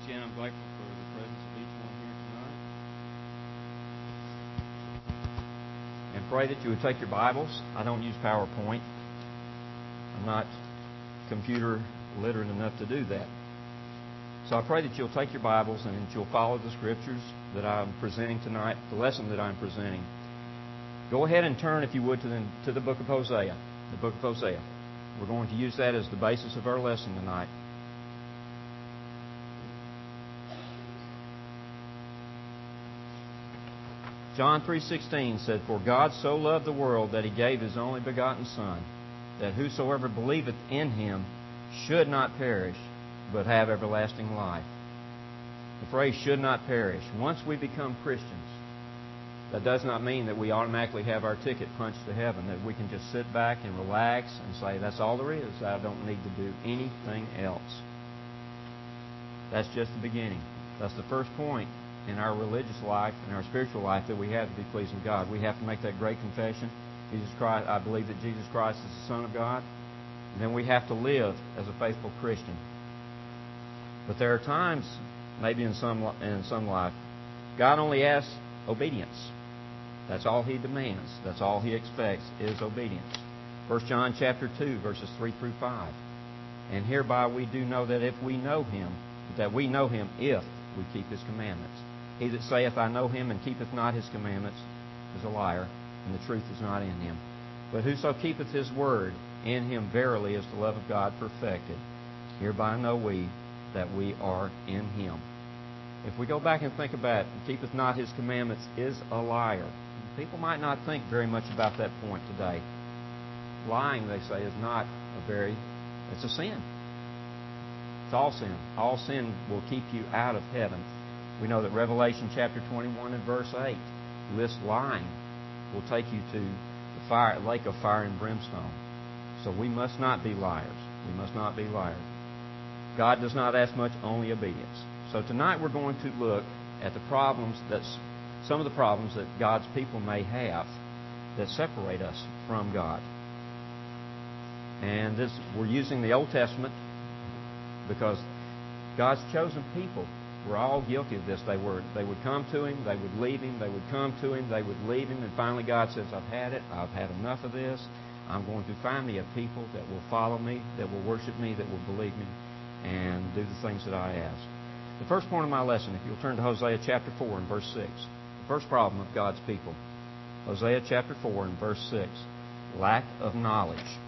again, I'm grateful for the presence of each one here tonight. And pray that you would take your Bibles. I don't use PowerPoint. I'm not computer literate enough to do that. So I pray that you'll take your Bibles and that you'll follow the Scriptures that I'm presenting tonight, the lesson that I'm presenting. Go ahead and turn, if you would, to the book of Hosea. The book of Hosea. We're going to use that as the basis of our lesson tonight. John 3:16 said, "For God so loved the world that He gave His only begotten Son, that whosoever believeth in Him should not perish, but have everlasting life." The phrase "should not perish." Once we become Christians, that does not mean that we automatically have our ticket punched to heaven, that we can just sit back and relax and say, that's all there is. I don't need to do anything else. That's just the beginning. That's the first point in our religious life and our spiritual life that we have to be pleasing God. We have to make that great confession. Jesus Christ, I believe that Jesus Christ is the Son of God. And then we have to live as a faithful Christian. But there are times, maybe in some life, God only asks obedience. That's all He demands. That's all He expects is obedience. 1 John chapter 2, verses 3 through 5. "And hereby we do know that if we know Him, that we know Him if we keep His commandments. He that saith, I know Him, and keepeth not His commandments, is a liar, and the truth is not in him. But whoso keepeth His word, in him verily is the love of God perfected. Hereby know we that we are in Him." If we go back and think about it, keepeth not His commandments is a liar. People might not think very much about that point today. Lying, they say, is not it's a sin. It's all sin. All sin will keep you out of heaven. We know that Revelation chapter 21 and verse 8 lists lying will take you to the lake of fire and brimstone. So we must not be liars. We must not be liars. God does not ask much, only obedience. So tonight we're going to look at some of the problems that God's people may have that separate us from God. And we're using the Old Testament because God's chosen people were all guilty of this. They would come to Him, they would leave Him, they would come to Him, they would leave Him, and finally God says, I've had it, I've had enough of this. I'm going to find me a people that will follow me, that will worship me, that will believe me, and do the things that I ask. The first point of my lesson, if you'll turn to Hosea chapter 4 and verse 6. The first problem of God's people. Hosea chapter 4 and verse 6. Lack of knowledge.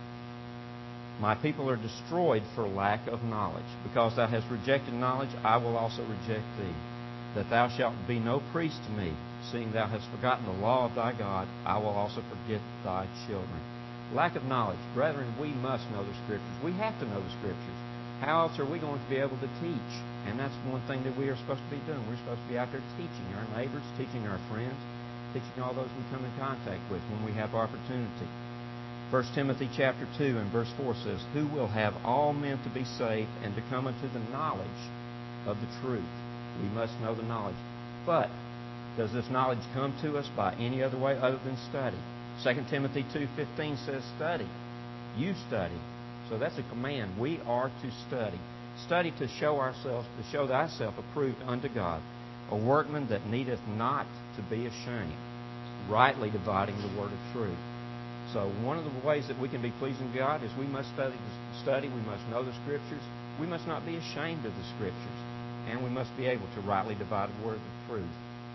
"My people are destroyed for lack of knowledge. Because thou hast rejected knowledge, I will also reject thee. That thou shalt be no priest to me, seeing thou hast forgotten the law of thy God, I will also forget thy children." Lack of knowledge. Brethren, we must know the Scriptures. We have to know the Scriptures. How else are we going to be able to teach? And that's one thing that we are supposed to be doing. We're supposed to be out there teaching our neighbors, teaching our friends, teaching all those we come in contact with when we have opportunity. 1 Timothy chapter 2 and verse 4 says, "Who will have all men to be saved and to come unto the knowledge of the truth." We must know the knowledge. But does this knowledge come to us by any other way other than study? 2 Timothy 2:15 says, "Study." You study. So that's a command. We are to study. Study to show thyself approved unto God, a workman that needeth not to be ashamed, rightly dividing the word of truth. So one of the ways that we can be pleasing to God is we must study. We must know the Scriptures. We must not be ashamed of the Scriptures. And we must be able to rightly divide the word of truth.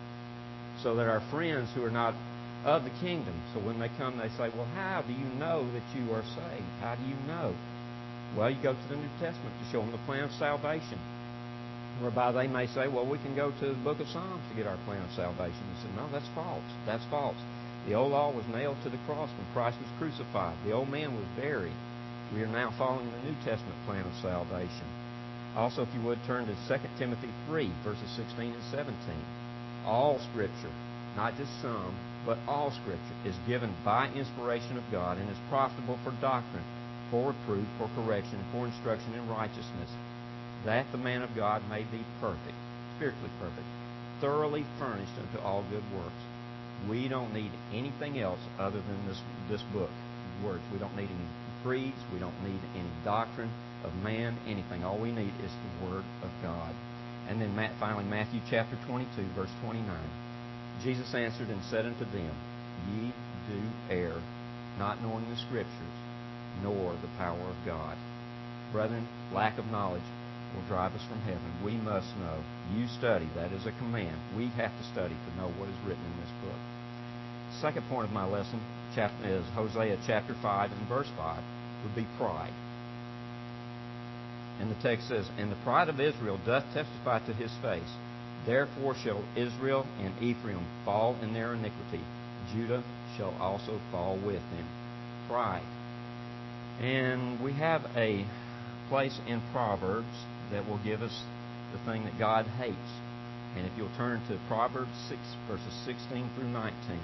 So that our friends who are not of the kingdom, so when they come, they say, well, how do you know that you are saved? How do you know? Well, you go to the New Testament to show them the plan of salvation. Whereby they may say, well, we can go to the book of Psalms to get our plan of salvation. He said, no, that's false. That's false. The old law was nailed to the cross when Christ was crucified. The old man was buried. We are now following the New Testament plan of salvation. Also, if you would, turn to 2 Timothy 3, verses 16 and 17. All Scripture, not just some, but all Scripture, is given by inspiration of God and is profitable for doctrine, for reproof, for correction, for instruction in righteousness, that the man of God may be perfect, spiritually perfect, thoroughly furnished unto all good works. We don't need anything else other than this book, words. We don't need any creeds. We don't need any doctrine of man, anything. All we need is the Word of God. And then finally, Matthew chapter 22, verse 29. Jesus answered and said unto them, Ye do err, not knowing the Scriptures, nor the power of God. Brethren, lack of knowledge will drive us from heaven. We must know. You study. That is a command. We have to study to know what is written in this book. Second point of my lesson is Hosea chapter 5 and verse 5 would be pride. And the text says, And the pride of Israel doth testify to his face. Therefore shall Israel and Ephraim fall in their iniquity. Judah shall also fall with them. Pride. And we have a place in Proverbs that will give us the thing that God hates. And if you'll turn to Proverbs 6, verses 16 through 19.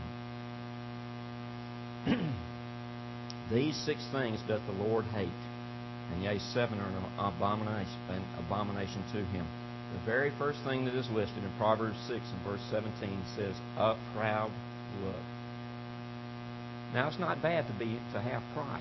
These 6 things doth the Lord hate, and yea, 7 are an abomination to him. The very first thing that is listed in Proverbs 6 and verse 17 says, a proud look. Now, it's not bad to have pride.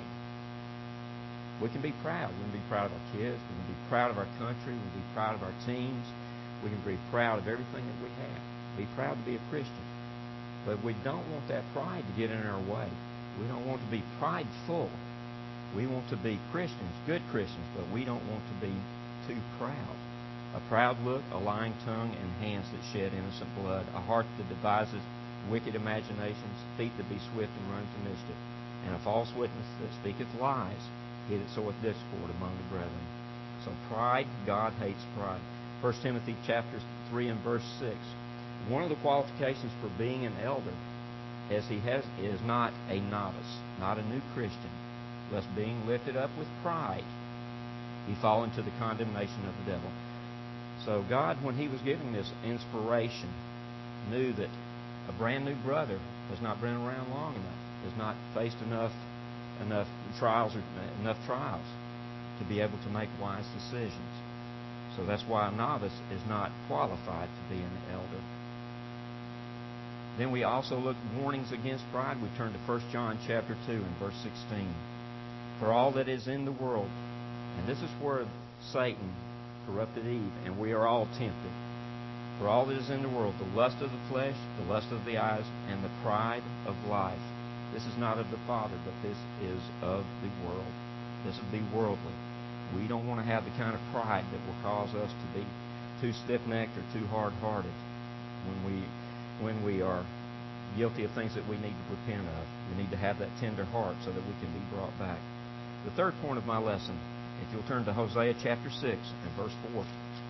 We can be proud. We can be proud of our kids. We can be proud of our country. We can be proud of our teams. We can be proud of everything that we have. Be proud to be a Christian. But we don't want that pride to get in our way. We don't want to be prideful. We want to be Christians, good Christians, but we don't want to be too proud. A proud look, a lying tongue, and hands that shed innocent blood, a heart that devises wicked imaginations, feet that be swift and run to mischief, and a false witness that speaketh lies, he that soweth discord among the brethren. So pride, God hates pride. 1 Timothy chapter 3 and verse 6. One of the qualifications for being an elder is not a novice, not a new Christian, lest being lifted up with pride, he fall into the condemnation of the devil. So God, when he was giving this inspiration, knew that a brand new brother has not been around long enough, has not faced enough trials to be able to make wise decisions. So that's why a novice is not qualified to be an elder. Then we also look at warnings against pride. We turn to 1 John chapter 2 and verse 16. For all that is in the world, and this is where Satan corrupted Eve, and we are all tempted. For all that is in the world, the lust of the flesh, the lust of the eyes, and the pride of life. This is not of the Father, but this is of the world. This would be worldly. We don't want to have the kind of pride that will cause us to be too stiff-necked or too hard-hearted when we are guilty of things that we need to repent of. We need to have that tender heart so that we can be brought back. The third point of my lesson, if you'll turn to Hosea chapter 6 and verse 4.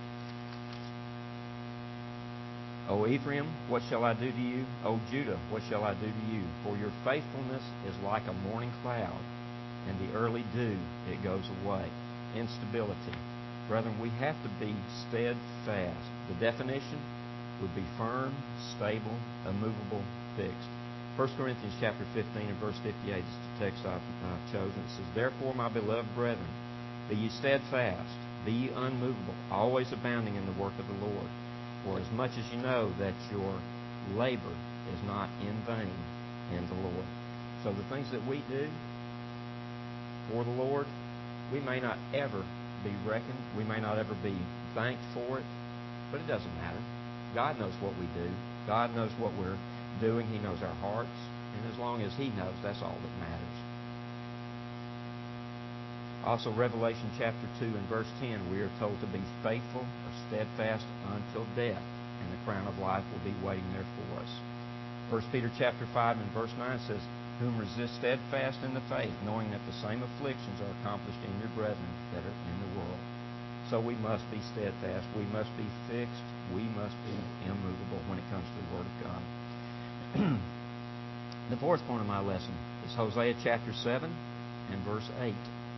O Ephraim, what shall I do to you? O Judah, what shall I do to you? For your faithfulness is like a morning cloud, and the early dew, it goes away. Instability. Brethren, we have to be steadfast. The definition would be firm, stable, immovable, fixed. 1 Corinthians chapter 15 and verse 58 is the text I've chosen. It says, Therefore, my beloved brethren, be ye steadfast, be ye unmovable, always abounding in the work of the Lord. For as much as you know that your labor is not in vain in the Lord. So the things that we do for the Lord, we may not ever be reckoned, we may not ever be thanked for it, but it doesn't matter. God knows what we do. God knows what we're doing. He knows our hearts. And as long as He knows, that's all that matters. Also, Revelation chapter 2 and verse 10, we are told to be faithful or steadfast until death, and the crown of life will be waiting there for us. 1 Peter chapter 5 and verse 9 says, Whom resist steadfast in the faith, knowing that the same afflictions are accomplished in your brethren that are in the world. So we must be steadfast. We must be fixed. We must be immovable when it comes to the Word of God. The fourth point of my lesson is Hosea chapter 7 and verse 8.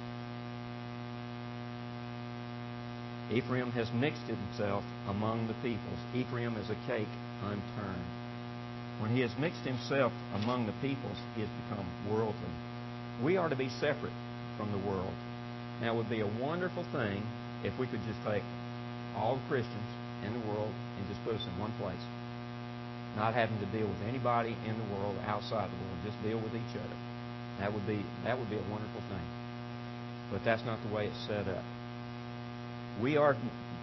Ephraim has mixed himself among the peoples. Ephraim is a cake unturned. When he has mixed himself among the peoples, he has become worldly. We are to be separate from the world. Now, it would be a wonderful thing if we could just take all the Christians in the world and just put us in one place. Not having to deal with anybody in the world, outside the world, just deal with each other. That would be a wonderful thing. But that's not the way it's set up. We are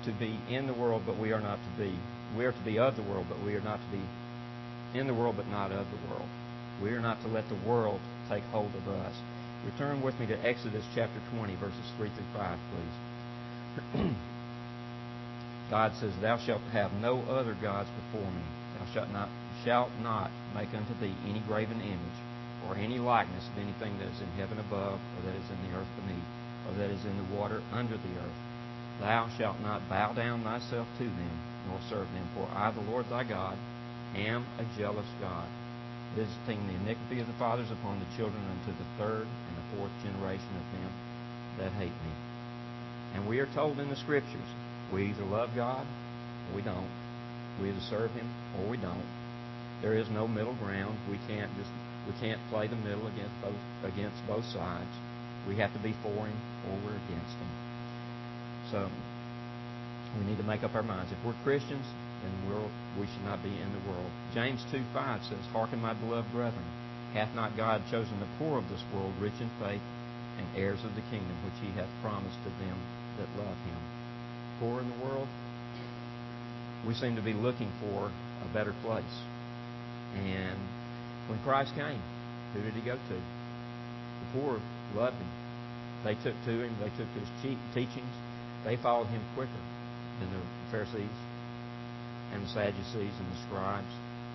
to be in the world, but we are not to be. We are to be of the world, but we are not to be in the world, but not of the world. We are not to let the world take hold of us. Return with me to Exodus chapter 20, verses 3 through 5, please. God says, Thou shalt have no other gods before me. Thou shalt not make unto thee any graven image, or any likeness of anything that is in heaven above, or that is in the earth beneath, or that is in the water under the earth. Thou shalt not bow down thyself to them, nor serve them. For I, the Lord thy God, am a jealous God, visiting the iniquity of the fathers upon the children unto the third and the fourth generation of them that hate me. And we are told in the Scriptures, we either love God or we don't. We either serve Him or we don't. There is no middle ground. We can't play the middle against both sides. We have to be for Him or we're against Him. So we need to make up our minds. If we're Christians, then we should not be in the world. James 2:5 says, Hearken, my beloved brethren, hath not God chosen the poor of this world rich in faith and heirs of the kingdom which He hath promised to them that love Him? Poor in the world, we seem to be looking for a better place. And when Christ came, who did He go to? The poor loved Him. They took to Him. They took His teachings. They followed Him quicker than the Pharisees and the Sadducees and the scribes.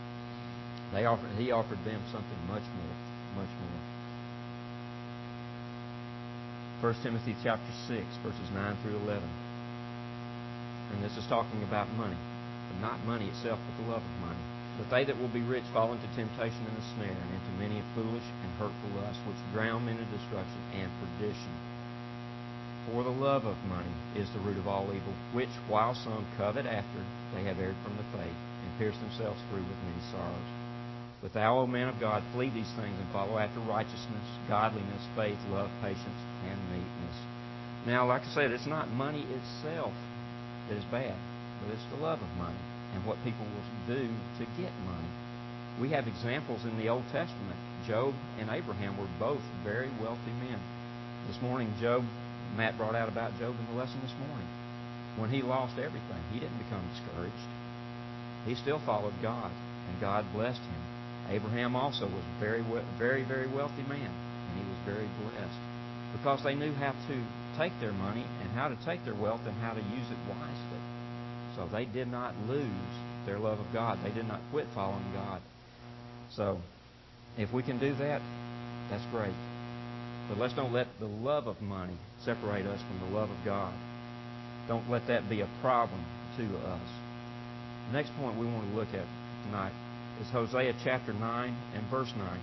He offered them something much more. 1 Timothy chapter 6, verses 9 through 11. And this is talking about money. But not money itself, but the love of money. But they that will be rich fall into temptation and a snare, and into many foolish and hurtful lusts, which drown men in destruction and perdition. For the love of money is the root of all evil, which, while some covet after, they have erred from the faith, and pierced themselves through with many sorrows. But thou, O man of God, flee these things, and follow after righteousness, godliness, faith, love, patience, and meekness. Now, like I said, it's not money itself that is bad, but it's the love of money and what people will do to get money. We have examples in the Old Testament. Job and Abraham were both very wealthy men. This morning, Matt brought out about Job in the lesson this morning. When he lost everything, he didn't become discouraged. He still followed God, and God blessed him. Abraham also was a very, very wealthy man, and he was very blessed because they knew how to take their money and how to take their wealth and how to use it wisely. So they did not lose their love of God. They did not quit following God. So if we can do that, that's great. But let's don't let the love of money separate us from the love of God. Don't let that be a problem to us. The next point we want to look at tonight is Hosea chapter 9 and verse 9.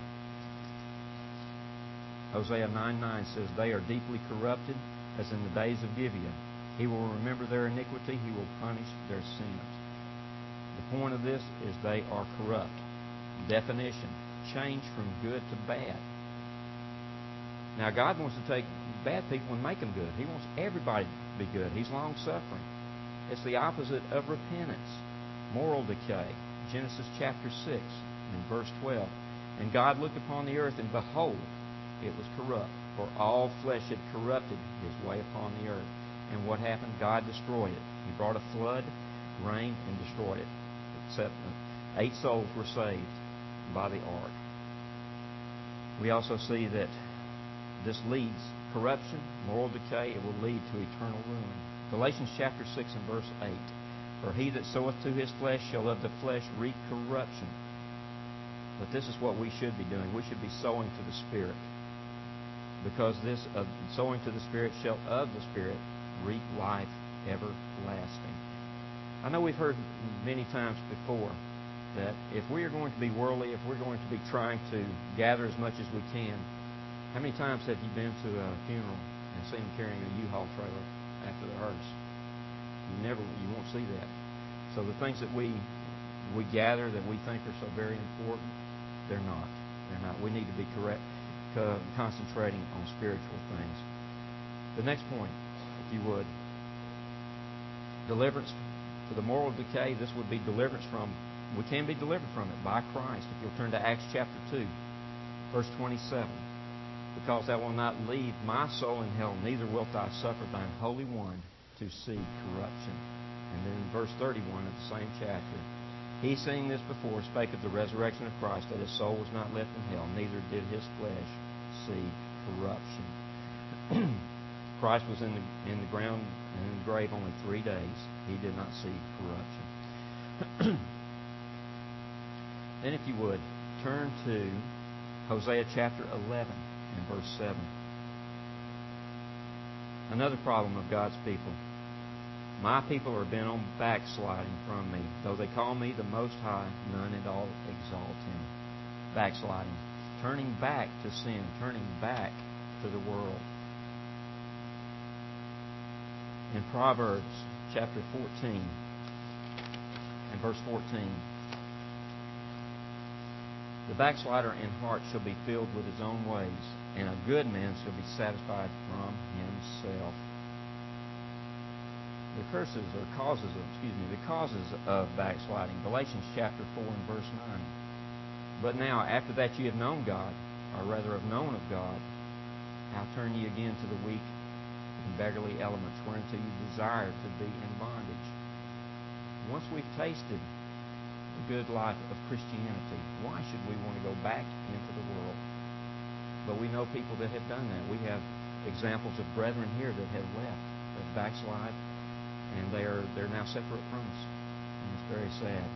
Hosea 9:9 says, They are deeply corrupted as in the days of Gibeah. He will remember their iniquity. He will punish their sins. The point of this is they are corrupt. Definition, change from good to bad. Now, God wants to take bad people and make them good. He wants everybody to be good. He's long-suffering. It's the opposite of repentance. Moral decay. Genesis chapter 6 and verse 12. And God looked upon the earth, and behold, it was corrupt, for all flesh had corrupted his way upon the earth. And what happened? God destroyed it. He brought a flood, rained, and destroyed it. Except 8 souls were saved by the ark. We also see that this leads corruption, moral decay. It will lead to eternal ruin. Galatians chapter 6 and verse 8. For he that soweth to his flesh shall of the flesh reap corruption. But this is what we should be doing. We should be sowing to the Spirit. Because this sowing to the Spirit shall of the Spirit reap life everlasting. I know we've heard many times before that if we are going to be worldly, if we're going to be trying to gather as much as we can, how many times have you been to a funeral and seen them carrying a U-Haul trailer after the hearse? You won't see that. So the things that we gather that we think are so very important, they're not. They're not. We need to be concentrating on spiritual things. The next point, if you would, deliverance to the moral decay. This would be deliverance from. We can be delivered from it by Christ. If you'll turn to Acts chapter 2, verse 27. Because thou wilt not leave my soul in hell, neither wilt thou suffer thine Holy One to see corruption. And then in verse 31 of the same chapter, he, seeing this before, spake of the resurrection of Christ, that his soul was not left in hell, neither did his flesh see corruption. Christ was in the ground and in the grave only 3 days. He did not see corruption. Then, if you would, turn to Hosea chapter 11 and verse 7. Another problem of God's people. My people are bent on backsliding from me. Though they call me the Most High, none at all exalt him. Backsliding. Turning back to sin. Turning back to the world. In Proverbs chapter 14 and verse 14, the backslider in heart shall be filled with his own ways, and a good man shall be satisfied from himself. The causes of backsliding. Galatians chapter 4 and verse 9. But now, after that ye have known God, or rather have known of God, how turn ye again to the weak and beggarly elements, whereunto you desire to be in bondage? Once we've tasted the good life of Christianity, why should we want to go back into the world? But we know people that have done that. We have examples of brethren here that have left, that backslide, and they're now separate from us. And it's very sad.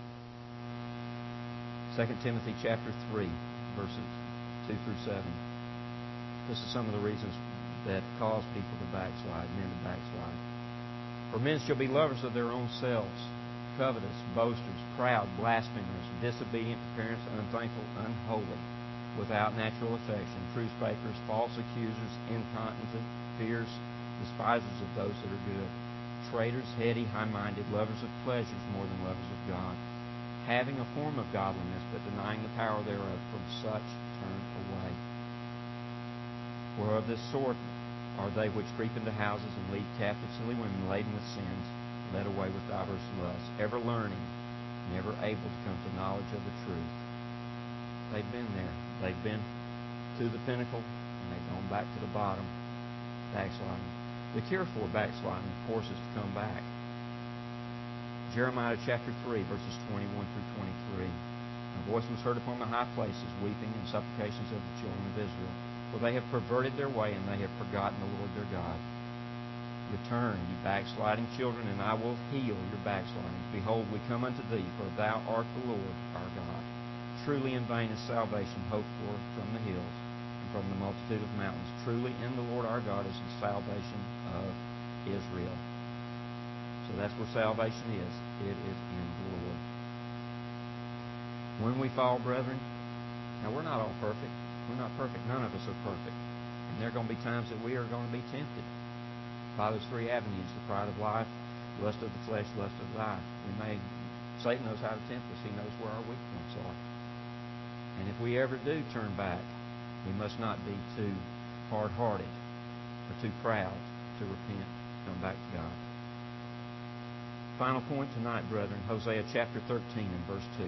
2 Timothy chapter 3, verses 2 through 7. This is some of the reasons that cause people to backslide, men to backslide. For men shall be lovers of their own selves, covetous, boasters, proud, blasphemers, disobedient to parents, unthankful, unholy, without natural affection, truce breakers, false accusers, incontinent, fierce, despisers of those that are good, traitors, heady, high-minded, lovers of pleasures more than lovers of God, having a form of godliness, but denying the power thereof. From such turn away. For of this sort are they which creep into houses and lead captive silly women laden with sins, led away with divers lusts, ever learning, never able to come to knowledge of the truth. They've been there. They've been to the pinnacle, and they've gone back to the bottom, backsliding. The cure for backsliding, of course, is to come back. Jeremiah chapter 3, verses 21 through 23. A voice was heard upon the high places, weeping and supplications of the children of Israel. For they have perverted their way, and they have forgotten the Lord their God. Return, ye backsliding children, and I will heal your backsliding. Behold, we come unto thee, for thou art the Lord our God. Truly in vain is salvation hoped for from the hills, and from the multitude of mountains. Truly in the Lord our God is the salvation of Israel. So that's where salvation is. It is in the Lord. When we fall, brethren, now we're not all perfect. We're not perfect. None of us are perfect. And there are going to be times that we are going to be tempted by those 3 avenues: the pride of life, lust of the flesh, lust of the eye. Satan knows how to tempt us. He knows where our weak points are. And if we ever do turn back, we must not be too hard-hearted or too proud to repent, come back to God. Final point tonight, brethren, Hosea chapter 13 and verse 2.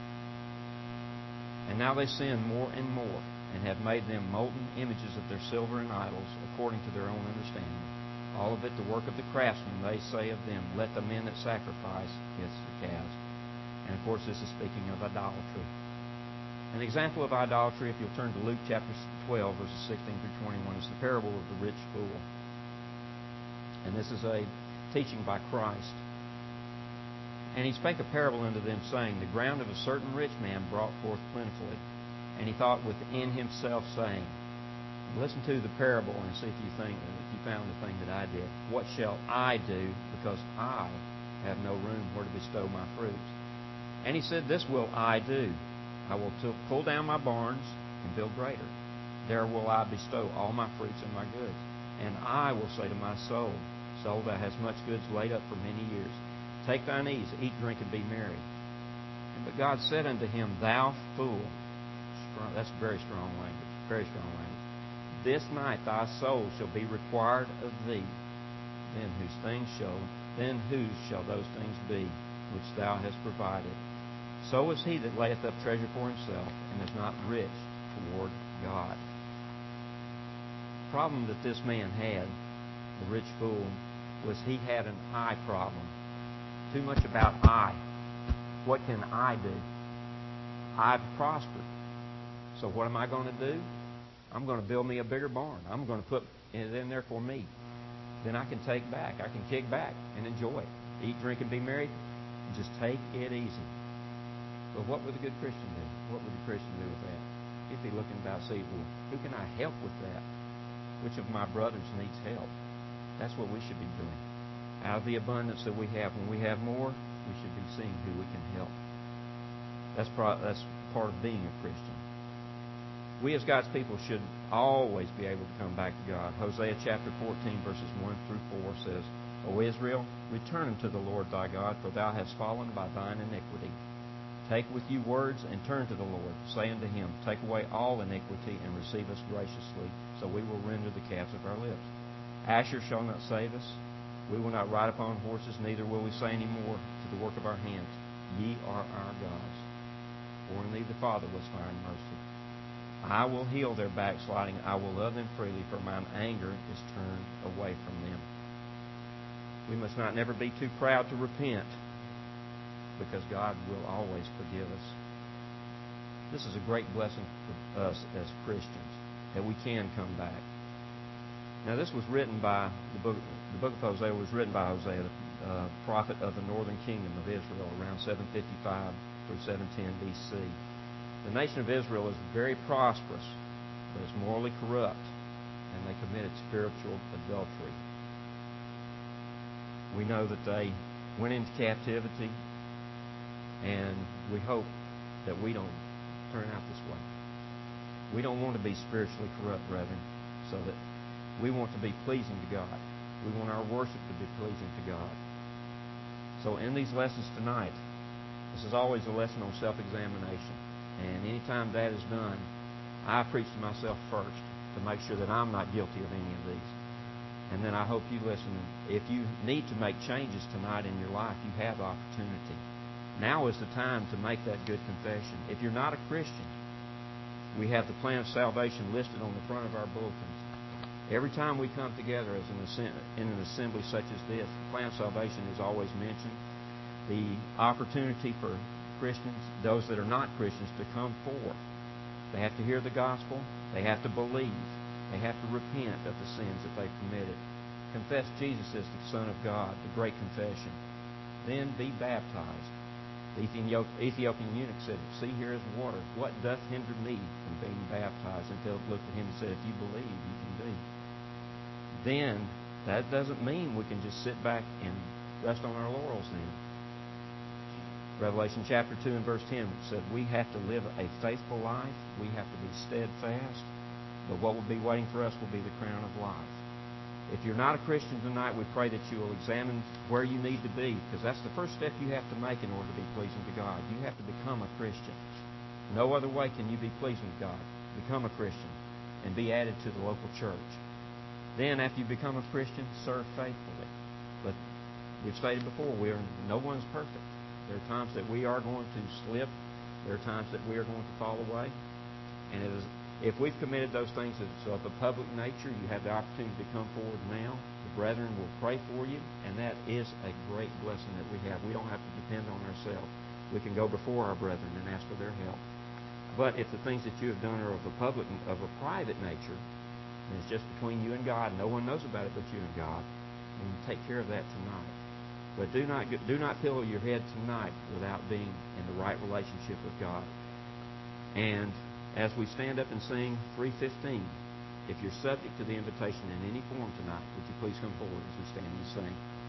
And now they sin more and more, and have made them molten images of their silver and idols, according to their own understanding. All of it the work of the craftsman. They say of them, let the men that sacrifice kiss the calves. And of course, this is speaking of idolatry. An example of idolatry, if you'll turn to Luke chapter 12, verses 16 through 21, is the parable of the rich fool. And this is a teaching by Christ. And he spake a parable unto them, saying, the ground of a certain rich man brought forth plentifully. And he thought within himself, saying, listen to the parable and see if you found the thing that I did. What shall I do, because I have no room where to bestow my fruits? And he said, this will I do. I will pull down my barns and build greater. There will I bestow all my fruits and my goods. And I will say to my soul, soul, thou hast much goods laid up for many years. Take thine ease, eat, drink, and be merry. But God said unto him, thou fool. That's very strong language. Very strong language. This night thy soul shall be required of thee. Then whose shall those things be which thou hast provided? So is he that layeth up treasure for himself, and is not rich toward God. The problem that this man had, the rich fool, was he had an I problem. Too much about I. What can I do? I've prospered. So what am I going to do? I'm going to build me a bigger barn. I'm going to put it in there for me. Then I can take back. I can kick back and enjoy it. Eat, drink, and be merry. Just take it easy. But what would a good Christian do? What would a Christian do with that? He'd be looking about, see, well, who can I help with that? Which of my brothers needs help? That's what we should be doing. Out of the abundance that we have, when we have more, we should be seeing who we can help. That's part of being a Christian. We as God's people should always be able to come back to God. Hosea chapter 14, verses 1 through 4 says, O Israel, return unto the Lord thy God, for thou hast fallen by thine iniquity. Take with you words and turn to the Lord. Say unto him, Take away all iniquity and receive us graciously, so we will render the calves of our lips. Asher shall not save us. We will not ride upon horses, neither will we say any more to the work of our hands, Ye are our gods. For in thee the fatherless find mercy. I will heal their backsliding. I will love them freely, for mine anger is turned away from them. We must not never be too proud to repent, because God will always forgive us. This is a great blessing for us as Christians, that we can come back. Now, this was written by, the book of Hosea was written by Hosea, the prophet of the northern kingdom of Israel, around 755 through 710 B.C. The nation of Israel is very prosperous, but it's morally corrupt, and they committed spiritual adultery. We know that they went into captivity, and we hope that we don't turn out this way. We don't want to be spiritually corrupt, brethren, so that we want to be pleasing to God. We want our worship to be pleasing to God. So in these lessons tonight, this is always a lesson on self-examination. And anytime that is done, I preach to myself first to make sure that I'm not guilty of any of these. And then I hope you listen. If you need to make changes tonight in your life, you have the opportunity. Now is the time to make that good confession. If you're not a Christian, we have the plan of salvation listed on the front of our bulletins. Every time we come together as in an assembly such as this, the plan of salvation is always mentioned. The opportunity for Christians, those that are not Christians, to come forth. They have to hear the gospel. They have to believe. They have to repent of the sins that they've committed. Confess Jesus as the Son of God, the great confession. Then be baptized. The Ethiopian eunuch said, See, here is water. What doth hinder me from being baptized? And Philip looked at him and said, If you believe, you can be. Then, that doesn't mean we can just sit back and rest on our laurels then. Revelation chapter 2 and verse 10 said we have to live a faithful life. We have to be steadfast. But what will be waiting for us will be the crown of life. If you're not a Christian tonight, we pray that you will examine where you need to be, because that's the first step you have to make in order to be pleasing to God. You have to become a Christian. No other way can you be pleasing to God. Become a Christian and be added to the local church. Then, after you become a Christian, serve faithfully. But we've stated before, no one's perfect. There are times that we are going to slip. There are times that we are going to fall away. And if we've committed those things of a public nature, you have the opportunity to come forward now. The brethren will pray for you, and that is a great blessing that we have. We don't have to depend on ourselves. We can go before our brethren and ask for their help. But if the things that you have done are of a private nature, and it's just between you and God, no one knows about it but you and God, then take care of that tonight. But do not pillow your head tonight without being in the right relationship with God. And as we stand up and sing 315, if you're subject to the invitation in any form tonight, would you please come forward as we stand and sing?